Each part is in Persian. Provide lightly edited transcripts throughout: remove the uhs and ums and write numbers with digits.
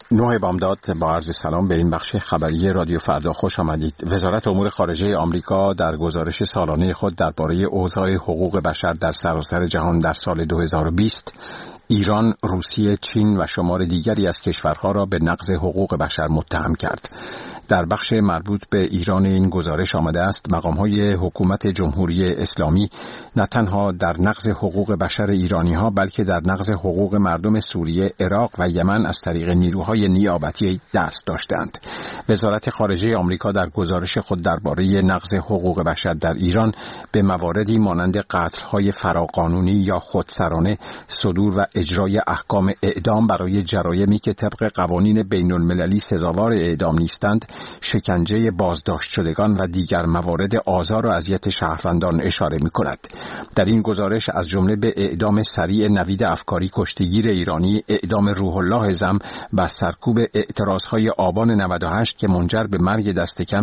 نوح بامداد با عرض سلام به این بخش خبری رادیو فردا خوش آمدید. وزارت امور خارجه آمریکا در گزارش سالانه خود درباره اوضاع حقوق بشر در سراسر جهان در سال 2020 ایران، روسیه، چین و شمار دیگری از کشورها را به نقض حقوق بشر متهم کرد. در بخش مربوط به ایران این گزارش آمده است مقام‌های حکومت جمهوری اسلامی نه تنها در نقض حقوق بشر ایرانی‌ها بلکه در نقض حقوق مردم سوریه، عراق و یمن از طریق نیروهای نیابتی دست داشتند. وزارت خارجه آمریکا در گزارش خود درباره نقض حقوق بشر در ایران به مواردی مانند قتل‌های فراقانونی یا خودسرانه، صدور و اجرای احکام اعدام برای جرایمی که طبق قوانین بین‌المللی سزاوار اعدام نیستند، شکنجه بازداشت شدگان و دیگر موارد آزار و اذیت شهروندان اشاره می‌کند. در این گزارش از جمله به اعدام سریع نوید افکاری کشتیگیر ایرانی، اعدام روح الله زم و سرکوب اعتراضهای آبان 98 که منجر به مرگ دست کم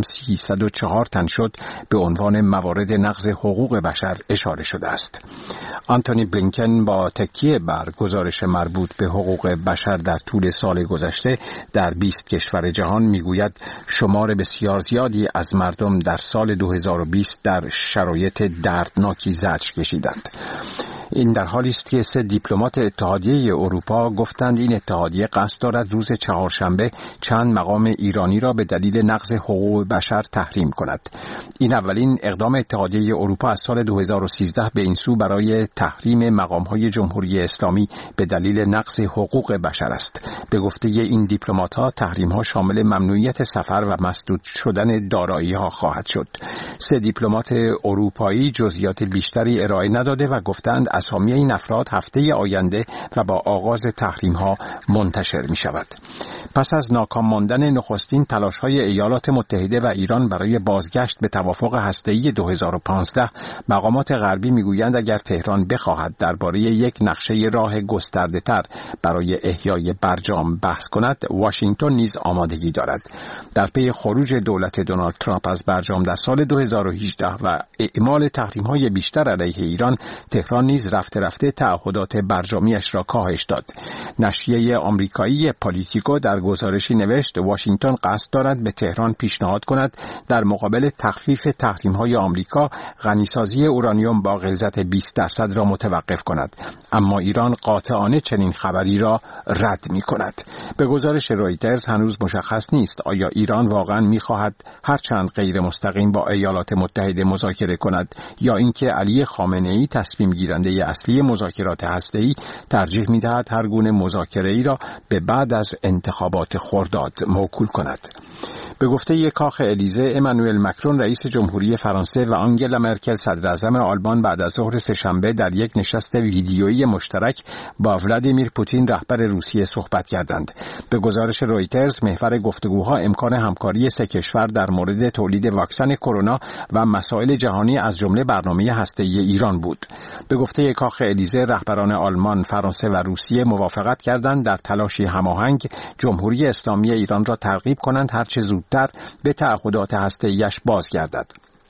304 تن شد به عنوان موارد نقض حقوق بشر اشاره شده است. آنتونی بلینکن با تکیه بر گزارش مربوط به حقوق بشر در طول سال گذشته در 20 کشور جهان میگوید شمار بسیار زیادی از مردم در سال 2020 در شرایط دردناکی زجر کشیدند. این در حالی است که 3 دیپلمات اتحادیه اروپا گفتند این اتحادیه قصد دارد روز چهارشنبه چند مقام ایرانی را به دلیل نقض حقوق بشر تحریم کند. این اولین اقدام اتحادیه اروپا از سال 2013 به این سو برای تحریم مقام‌های جمهوری اسلامی به دلیل نقض حقوق بشر است. به گفته این دیپلمات‌ها تحریم‌ها شامل ممنوعیت سفر و مسدود شدن دارایی‌ها خواهد شد. 3 دیپلمات اروپایی جزئیات بیشتری ارائه نداده و گفتند اسامی این افراد هفته آینده و با آغاز تحریم‌ها منتشر می‌شود. پس از ناکام ماندن نخستین تلاش‌های ایالات متحده و ایران برای بازگشت به توافق هسته‌ای 2015، مقامات غربی می‌گویند اگر تهران بخواهد درباره یک نقشه راه گسترده‌تر برای احیای برجام بحث کند، واشنگتن نیز آمادگی دارد. در پی خروج دولت دونالد ترامپ از برجام در سال 2018 و اعمال تحریم‌های بیشتر علیه ایران، تهران نیز رفته رفته تعهدات برجامیش را کاهش داد. نشریه آمریکایی پالیتیکو در گزارشی نوشت واشنگتن قصد دارد به تهران پیشنهاد کند در مقابل تخفیف تحریم‌های آمریکا غنیسازی اورانیوم با غلظت 20% را متوقف کند، اما ایران قاطعانه چنین خبری را رد می‌کند. به گزارش رویترز هنوز مشخص نیست آیا ایران واقعاً می‌خواهد هرچند غیر مستقیم با ایالات متحده مذاکره کند یا اینکه علی خامنه‌ای تصمیم گیرنده اصلی مذاکرات هسته‌ای ترجیح می‌دهد هر گونه مذاکره‌ای را به بعد از انتخابات خرداد موکول کند. به گفته کاخ الیزه، امانوئل مکرون رئیس جمهوری فرانسه و آنگلا مرکل صدر اعظم آلمان بعد از ظهر سه‌شنبه در یک نشست ویدیویی مشترک با ولادیمیر پوتین رهبر روسیه صحبت کردند. به گزارش رویترز محور گفتگوها امکان همکاری 3 کشور در مورد تولید واکسن کرونا و مسائل جهانی از جمله برنامه هسته‌ای ایران بود. به گفته کاخ الیزه رهبران آلمان، فرانسه و روسیه موافقت کردند در تلاشی هماهنگ جمهوری اسلامی ایران را ترغیب کنند هرچه زودتر به تعهدات هسته‌ایش بازگردد.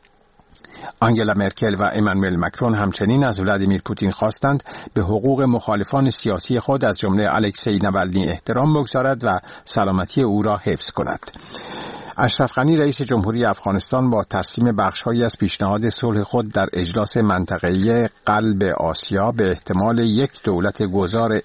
آنگلا مرکل و امانوئل مکرون همچنین از ولادیمیر پوتین خواستند به حقوق مخالفان سیاسی خود از جمله الکسی نوالنی احترام بگذارد و سلامتی او را حفظ کند. اشرف غنی رئیس جمهوری افغانستان با ترسیم بخش‌هایی از پیشنهاد صلح خود در اجلاس منطقه‌ای قلب آسیا به احتمال یک دولت گذار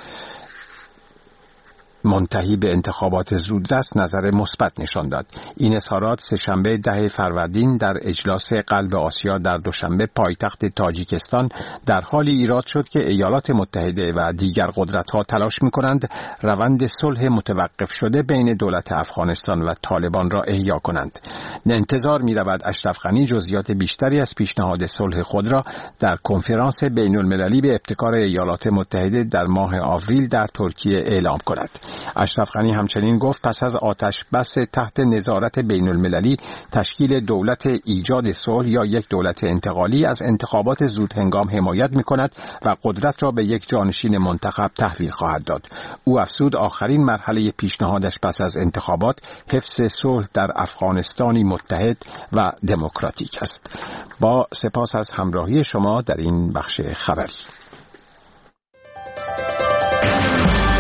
منتهی به انتخابات زودرس نظر مثبت نشان داد. این اظهارات سه‌شنبه 10 فروردین در اجلاس قلب آسیا در دوشنبه پایتخت تاجیکستان در حالی ایراد شد که ایالات متحده و دیگر قدرت‌ها تلاش می‌کنند روند صلح متوقف شده بین دولت افغانستان و طالبان را احیا کنند. انتظار می‌رود اشرف غنی جزئیات بیشتری از پیشنهاد صلح خود را در کنفرانس بین‌المللی به ابتکار ایالات متحده در ماه آوریل در ترکیه اعلام کند. اشرف غنی همچنین گفت پس از آتش بس تحت نظارت بین المللی تشکیل دولت ایجاد صلح یا یک دولت انتقالی از انتخابات زود هنگام حمایت می کند و قدرت را به یک جانشین منتخب تحویل خواهد داد. او افزود آخرین مرحله پیشنهادش پس از انتخابات حفظ صلح در افغانستانی متحد و دموکراتیک است. با سپاس از همراهی شما در این بخش خبری.